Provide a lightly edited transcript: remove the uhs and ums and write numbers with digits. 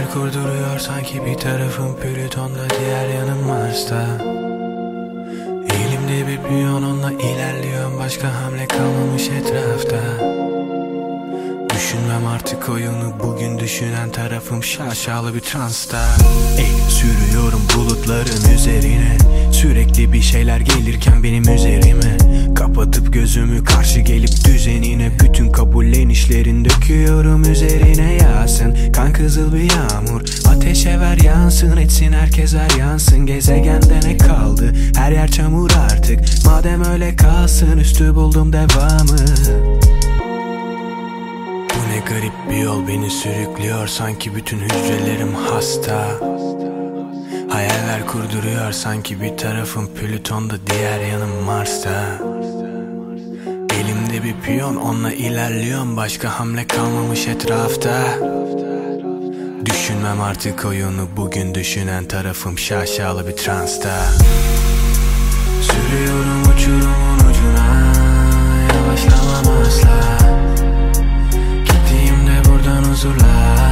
Hayaller kurduruyor sanki bir tarafım Plüton'da, diğer yanım Mars'ta. Elimde bir piyon, onunla ilerliyorum, başka hamle kalmamış etrafta. Düşünmem artık oyunu, bugün düşünen tarafım şaşalı bir transta. Sürüyorum bulutların üzerine, sürekli bir şeyler gelirken benim üzerime. Kapatıp gözümü karşı gelip düzenine, bütün kabullenişlerin döküyorum üzerine. Yağsın kan kızıl bir yağmur, ateşe ver yansın, etsin herkes yansın. Gezegende ne kaldı, her yer çamur artık, madem öyle kalsın, üstü buldum devamı. Bu ne garip bir yol, beni sürüklüyor sanki bütün hücrelerim hasta. Hayaller kurduruyor sanki bir tarafım Plüton'da, diğer yanım Mars'ta. Elimde bir piyon, onunla ilerliyorum, başka hamle kalmamış etrafta. Düşünmem artık oyunu, bugün düşünen tarafım şaşalı bir transta. Sürüyorum uçurumun ucuna, yavaşlamam asla. Gittiğimde buradan huzurla.